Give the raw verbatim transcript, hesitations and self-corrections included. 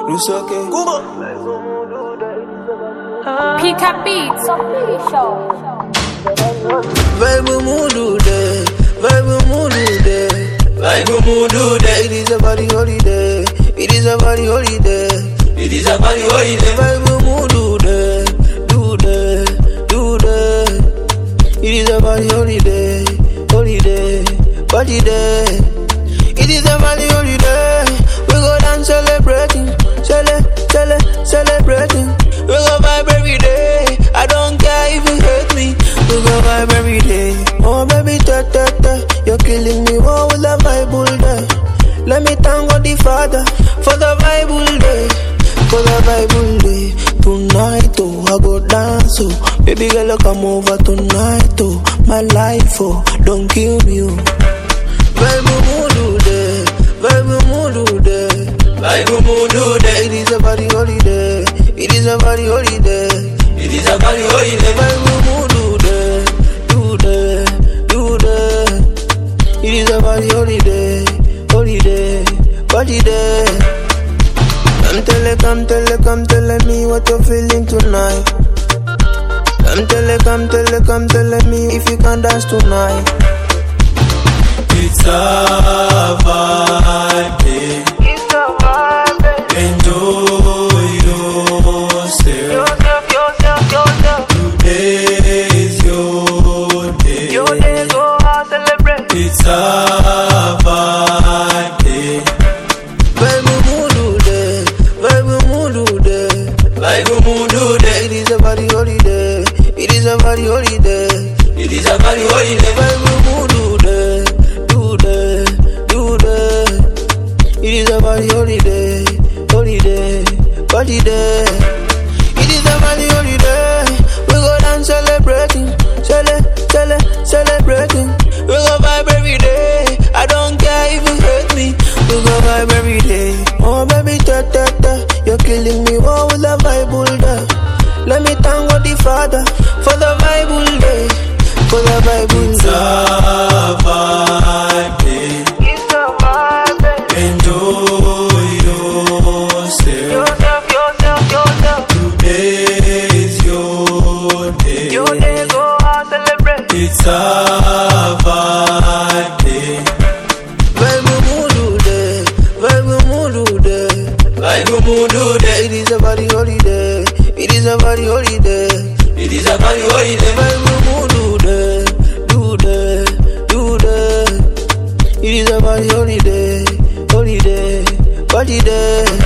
Lusoke, Kuba. Pika Beats. Vibe Mudu Day, Vibe Mudu Day, Vibe Mudu Day. It is a party holiday, it is a party holiday, it is a party holiday. Vibe Mudu Day, do day, do day. It is a party holiday, holiday, party day. It is a party holiday. We go dance celebrating, cele, cele, celebrating. We go vibe every day. I don't care if you hate me. We go vibe every day. Oh baby, ta ta ta, you're killing me. Oh, with the Bible day. Let me thank God the Father for the Bible day, for the Bible day. Tonight, oh, I go dance, oh. Baby girl, come over tonight, oh. My life, oh, don't kill me, oh. Vibe Mudu Day, Vibe Mudu Day, Vibe Mudu Day. It is a party holiday, it is a party holiday, it is a party holiday. Vibe Mudu Day, do day, do day. It is a party holiday, holiday, party day. Come tell it, come tell it, come tell me what you're feeling tonight. Come tell it, come tell it, come tell me if you can dance tonight. It's a vibe, It's a vibe. enjoy yourself. Yourself, yourself, yourself. Today is your day. Your day, go out, celebrate. It's a vibe, Vibe Mudu Day, Vibe Mudu Day, Vibe Mudu Day. It is a party holiday, it is a party holiday, it is a party holiday. Vibe Mudu Day, do day, do day. It is a party holiday, holiday, party day. It is a party holiday. We go dance celebrating, cele, cele, celebrating. We go vibe every day. I don't care if you hate me. We go vibe every day. Oh baby, ta ta ta, you're killing me. Oh, with the Bible day. Let me thank God the Father for the Bible day, for the Bible it's day. a vibe, It's a vibe. enjoy yourself. Yourself, yourself, yourself. Today is your day. Your day, go out, celebrate. It's a vibe, Vibe Mudu Day, Vibe Mudu Day, Vibe Mudu Day. It is a party holiday, it is a party holiday, it is a party holiday. Vibe Mudu Day, do day, do day. It is a party holiday, holiday, party day.